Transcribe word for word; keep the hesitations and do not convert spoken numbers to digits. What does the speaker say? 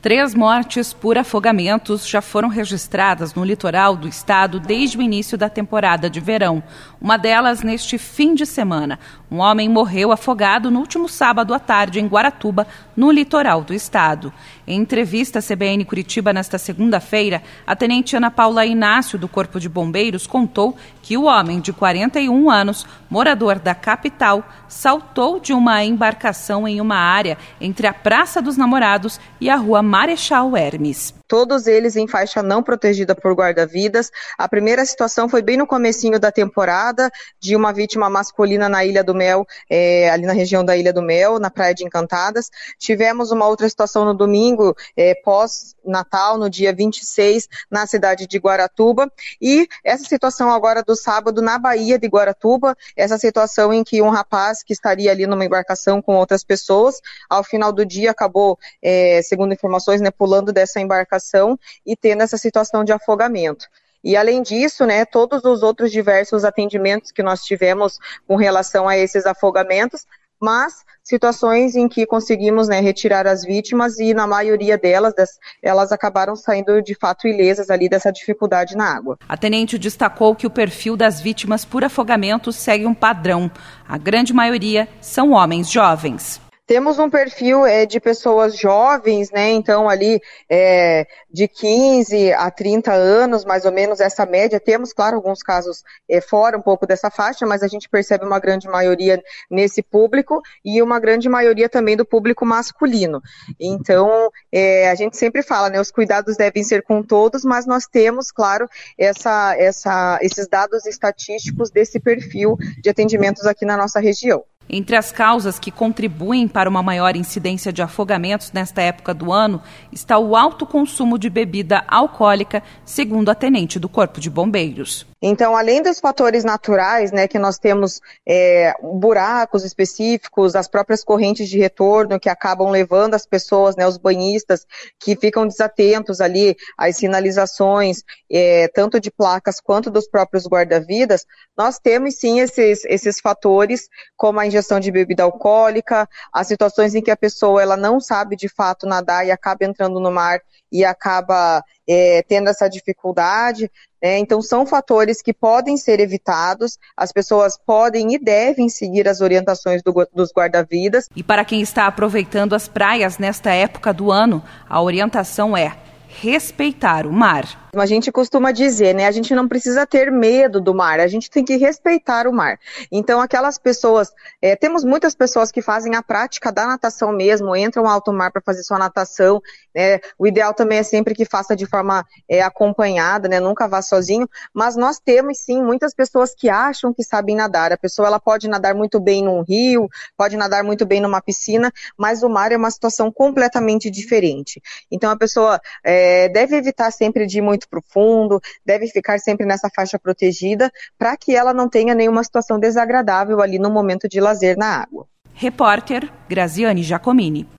Três mortes por afogamentos já foram registradas no litoral do estado desde o início da temporada de verão. Uma delas neste fim de semana. Um homem morreu afogado no último sábado à tarde em Guaratuba, no litoral do estado. Em entrevista à C B N Curitiba nesta segunda-feira, a tenente Ana Paula Inácio, do Corpo de Bombeiros, contou que o homem de quarenta e um anos, morador da capital, saltou de uma embarcação em uma área entre a Praça dos Namorados e a Rua Marechal Hermes. Todos eles em faixa não protegida por guarda-vidas. A primeira situação foi bem no comecinho da temporada, de uma vítima masculina na Ilha do Mel, é, ali na região da Ilha do Mel, na Praia de Encantadas. Tivemos uma outra situação no domingo, é, pós-Natal, no dia vinte e seis, na cidade de Guaratuba. E essa situação agora do sábado na Baía de Guaratuba, essa situação em que um rapaz que estaria ali numa embarcação com outras pessoas, ao final do dia acabou, é, segundo informações, né, pulando dessa embarcação e tendo essa situação de afogamento. E além disso, né, todos os outros diversos atendimentos que nós tivemos com relação a esses afogamentos, mas situações em que conseguimos, né, retirar as vítimas e na maioria delas, elas acabaram saindo de fato ilesas ali dessa dificuldade na água. A tenente destacou que o perfil das vítimas por afogamento segue um padrão. A grande maioria são homens jovens. Temos um perfil é, de pessoas jovens, né, então ali é, de quinze a trinta anos, mais ou menos essa média. Temos, claro, alguns casos é, fora um pouco dessa faixa, mas a gente percebe uma grande maioria nesse público e uma grande maioria também do público masculino. Então, é, a gente sempre fala, né, os cuidados devem ser com todos, mas nós temos, claro, essa, essa, esses dados estatísticos desse perfil de atendimentos aqui na nossa região. Entre as causas que contribuem para uma maior incidência de afogamentos nesta época do ano está o alto consumo de bebida alcoólica, segundo a tenente do Corpo de Bombeiros. Então, além dos fatores naturais, né, que nós temos é, buracos específicos, as próprias correntes de retorno que acabam levando as pessoas, né, os banhistas, que ficam desatentos ali às sinalizações, é, tanto de placas quanto dos próprios guarda-vidas, nós temos sim esses, esses fatores, como a ingestão de bebida alcoólica, as situações em que a pessoa ela não sabe de fato nadar e acaba entrando no mar e acaba é, tendo essa dificuldade. É, então, são fatores que podem ser evitados, as pessoas podem e devem seguir as orientações do, dos guarda-vidas. E para quem está aproveitando as praias nesta época do ano, a orientação é respeitar o mar. A gente costuma dizer, né, a gente não precisa ter medo do mar, a gente tem que respeitar o mar. Então, aquelas pessoas, é, temos muitas pessoas que fazem a prática da natação mesmo, entram ao alto mar para fazer sua natação, né, o ideal também é sempre que faça de forma é, acompanhada, né, nunca vá sozinho, mas nós temos sim muitas pessoas que acham que sabem nadar. A pessoa ela pode nadar muito bem num rio, pode nadar muito bem numa piscina, mas o mar é uma situação completamente diferente. Então, a pessoa é, deve evitar sempre de ir muito profundo, deve ficar sempre nessa faixa protegida para que ela não tenha nenhuma situação desagradável ali no momento de lazer na água. Repórter Graziane Giacomini.